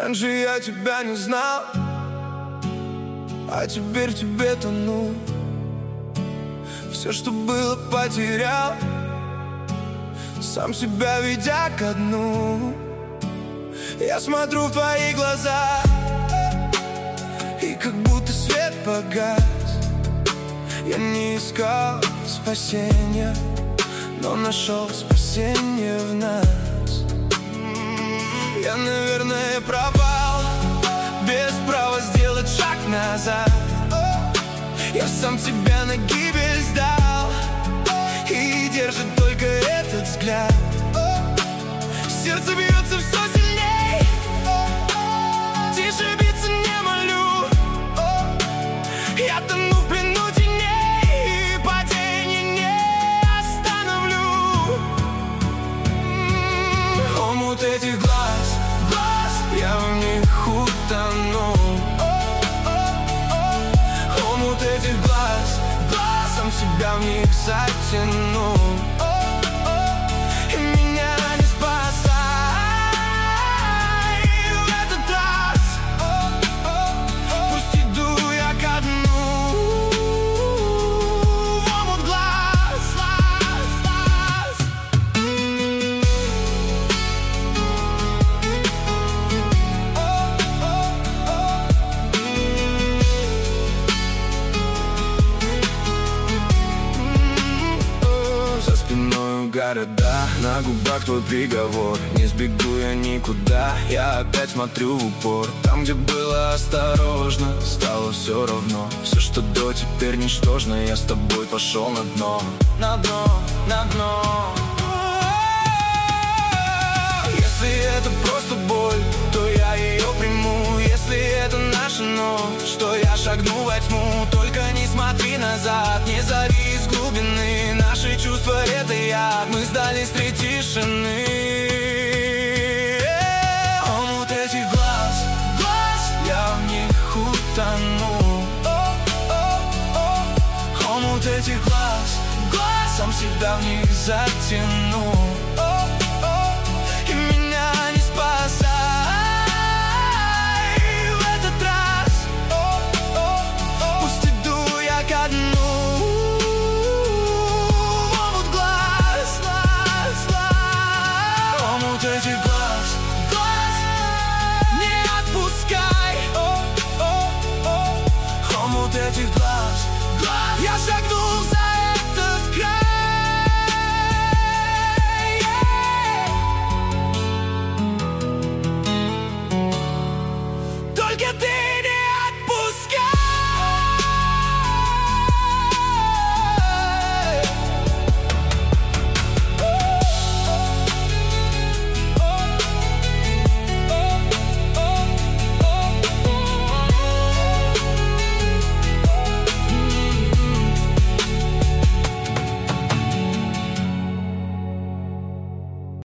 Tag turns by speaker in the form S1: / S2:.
S1: Раньше я тебя не знал, а теперь в тебе тону. Все, что было, потерял, сам себя ведя ко дну. Я смотрю в твои глаза, и как будто свет погас. Я не искал спасения, но нашел спасение в нас. Я, наверное, пропал, без права сделать шаг назад. Я сам тебя на гибель сдал, и держит только этот взгляд. Сердце бьется все сильней, тише биться не молю. Я тону в плену теней, и падение не остановлю. Омут этих глаз, я в них утону. Омут этих глаз, сам себя в них затяну. И меня не спасай в этот раз. Пусть иду я ко дну в омут глаз. За спиной города, на губах твой приговор. Не сбегу я никуда, я опять смотрю в упор. Там, где было осторожно, стало все равно. Все, что до, теперь ничтожно. Я с тобой пошел на дно, на дно, на дно. Если это просто боль, то я ее приму. Если это наша ночь, что я шагну во тьму. Только не смотри назад, не зови из глубины. Наши чувства — это яд, мы сдались среди тишины. Омут этих глаз, я в них утону. Омут этих глаз, сам себя в них затяну.